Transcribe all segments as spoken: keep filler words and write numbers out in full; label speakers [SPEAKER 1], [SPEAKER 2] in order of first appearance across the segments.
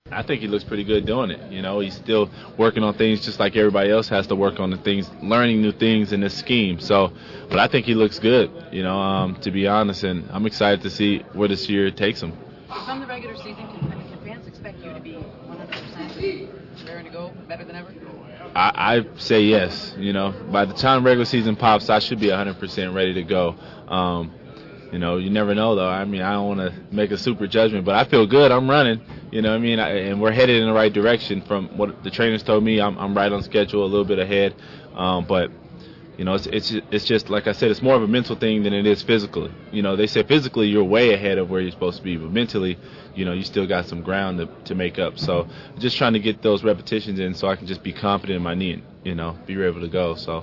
[SPEAKER 1] I think he looks pretty good doing it. You know, he's still working on things just like everybody else has to work on the things, learning new things in this scheme. So, but I think he looks good, you know, um, to be honest, and I'm excited to see where this year takes him.
[SPEAKER 2] From the regular season, can, I mean, can fans expect you to be one hundred percent raring to go, better than ever?
[SPEAKER 1] I, I say yes. You know, by the time regular season pops, I should be one hundred percent ready to go. Um, You know, you never know, though. I mean, I don't want to make a super judgment, but I feel good. I'm running, you know what I mean? I, and we're headed in the right direction from what the trainers told me. I'm, I'm right on schedule, a little bit ahead. Um, but, you know, it's, it's it's just, like I said, it's more of a mental thing than it is physically. You know, they say physically you're way ahead of where you're supposed to be, but mentally, you know, you still got some ground to, to make up. So just trying to get those repetitions in so I can just be confident in my knee and, you know, be able to go, so.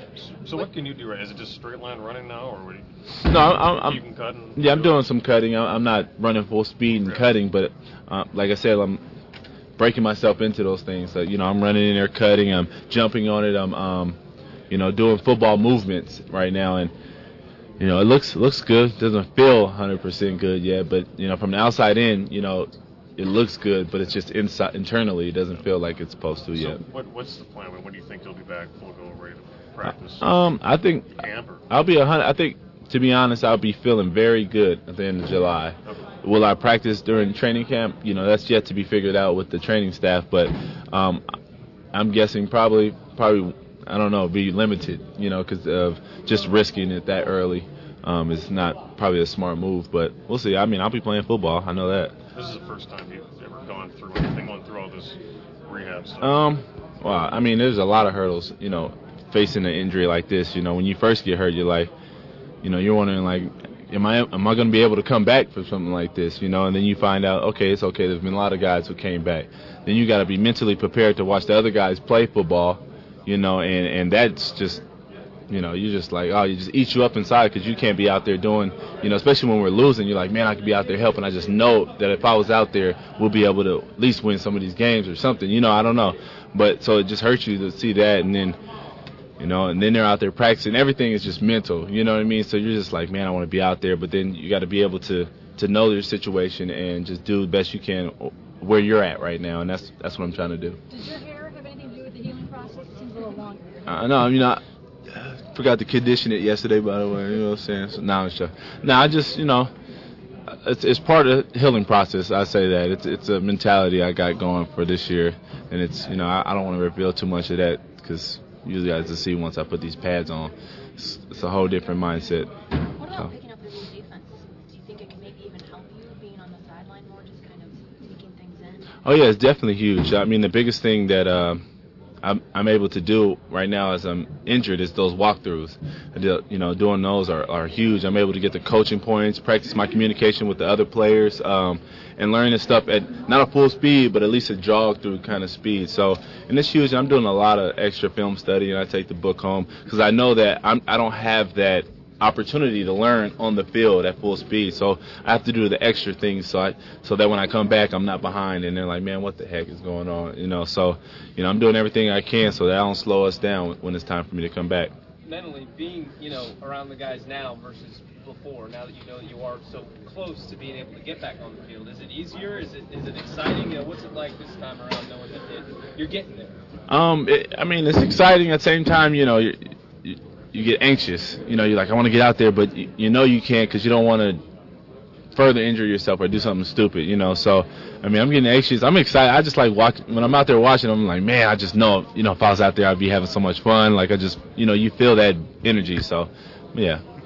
[SPEAKER 3] So what can you do? Right? Is it just straight line running now, or what do
[SPEAKER 1] you, no? I'm, I'm
[SPEAKER 3] you can cut and
[SPEAKER 1] yeah, I'm doing some cutting. I'm not running full speed and yeah. cutting, but uh, like I said, I'm breaking myself into those things. So you know, I'm running in there cutting. I'm jumping on it. I'm um, you know, doing football movements right now, and you know, it looks looks good. It doesn't feel one hundred percent good yet, but you know, from the outside in, you know, it looks good, but it's just inside internally, it doesn't feel like it's supposed to
[SPEAKER 3] so
[SPEAKER 1] yet.
[SPEAKER 3] What what's the plan? When do you think you'll be back full go ready to practice?
[SPEAKER 1] Um, I think I'll be a hundred. I think, to be honest, I'll be feeling very good at the end of July. Okay. Will I practice during training camp? You know, that's yet to be figured out with the training staff. But um, I'm guessing probably, probably, I don't know, be limited. You know, because of just risking it that early. Um, is not probably a smart move. But we'll see. I mean, I'll be playing football. I know that.
[SPEAKER 3] This is the first time you've ever gone through anything, going through all this rehab stuff.
[SPEAKER 1] Um. Well, I mean, there's a lot of hurdles. You know. Facing an injury like this, you know, when you first get hurt, you're like, you know, you're wondering like, am I am I going to be able to come back from something like this, you know? And then you find out, okay, it's okay. There's been a lot of guys who came back. Then you got to be mentally prepared to watch the other guys play football, you know, and and that's just, you know, you just like, oh, you just eat you up inside because you can't be out there doing, you know, especially when we're losing. You're like, man, I could be out there helping. I just know that if I was out there, we'll be able to at least win some of these games or something, you know. I don't know, but so it just hurts you to see that, and then. You know, and then they're out there practicing. Everything is just mental, you know what I mean? So you're just like, man, I want to be out there. But then you got to be able to, to know your situation and just do the best you can where you're at right now. And that's that's what I'm trying to do.
[SPEAKER 4] Does your hair have anything to do with the healing process? It seems a little long.
[SPEAKER 1] Uh, no, I mean, I uh, forgot to condition it yesterday, by the way. You know what I'm saying? So now it's just, now I just, you know, it's it's part of the healing process. I say that. It's it's a mentality I got going for this year. And it's, you know, I, I don't want to reveal too much of that because you guys to see once I put these pads on. It's, it's a whole different mindset.
[SPEAKER 4] What about so. picking up the rule defense? Do you think it can maybe even help you being on the sideline more, just kind of taking things in?
[SPEAKER 1] Oh, yeah, it's definitely huge. I mean, the biggest thing that uh, I'm, I'm able to do right now as I'm injured is those walkthroughs. You know, doing those are, are huge. I'm able to get the coaching points, practice my communication with the other players, um, and learn this stuff at not a full speed, but at least a jog through kind of speed. So, and it's huge. I'm doing a lot of extra film study, and I take the book home because I know that I'm, I don't have that opportunity to learn on the field at full speed. So I have to do the extra things so I so that when I come back, I'm not behind, and they're like, man, what the heck is going on? You know, so, you know, I'm doing everything I can so that I don't slow us down when it's time for me to come back.
[SPEAKER 5] Mentally, being, you know, around the guys now versus before, now that you know that you are so close to being able to get back on the field, is it easier? Is it is it exciting? You know, what's it like this time around knowing that it, you're getting there?
[SPEAKER 1] Um, it, I mean, it's exciting. At the same time, you know, you, you, you get anxious. You know, you're like, I want to get out there, but you, you know you can't because you don't want to further injure yourself or do something stupid, you know. So, I mean, I'm getting anxious. I'm excited. I just like watching. When I'm out there watching, I'm like, man, I just know, you know, if I was out there, I'd be having so much fun. Like, I just, you know, you feel that energy. So, yeah.